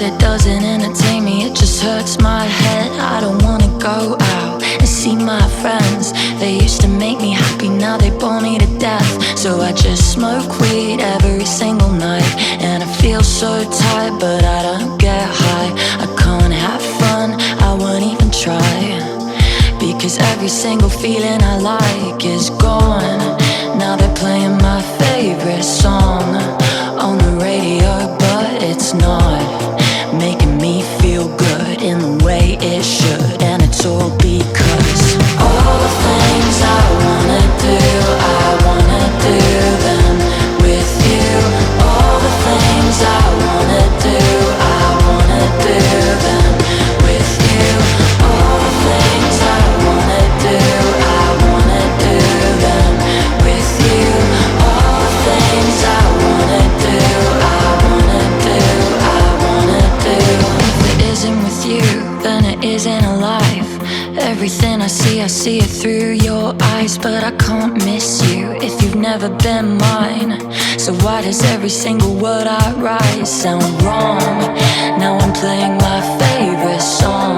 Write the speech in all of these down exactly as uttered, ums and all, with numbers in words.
it doesn't entertain me, it just hurts my head. I don't wanna go out and see my friends. They used to make me happy, now they bore me to death. So I just smoke weed every single night, and I feel so tired, but I don't get high. I can't have fun, I won't even try, because every single feeling I like is gone. Now they're playing my favorite song on the radio, but it's not making me feel good in the way it should. And it's all because all the things I wanna do, I wanna do them with you. All the things I wanna do, I wanna do them with you. All the things I wanna do, I wanna do them with you. All the things I wanna do, I wanna do, I wanna do. If it isn't with you, then it isn't alive. Everything I see, I see it through your eyes, but I can't miss you if you've never been mine. So why does every single word I write sound wrong? Now I'm playing my favorite song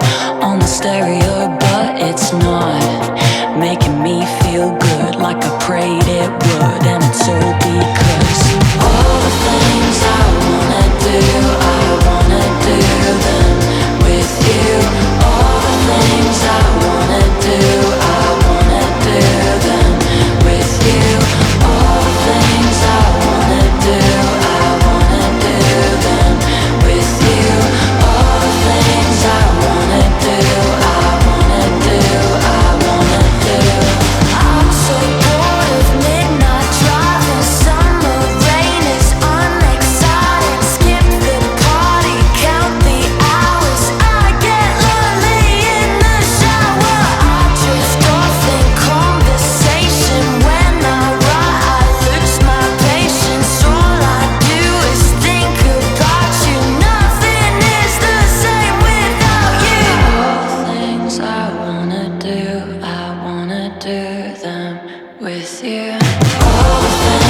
on the stereo, but it's not making me feel good like I prayed it would. And it's all because all the things I wanna do, I wanna do them with you. All the things I wanna do, I wanna do them with you. All the things I wanna do, I wanna do them with you. All the things I wanna do, I wanna do, I wanna do. I'm so bored of midnight driving, summer rain is unexciting. Skip the party, count the hours, I get lonely in the shower. I drift off in conversation, when I write I lose my patience. All I do is think about you, nothing is the same without you. All the things I wanna do, I wanna do them with you. All the things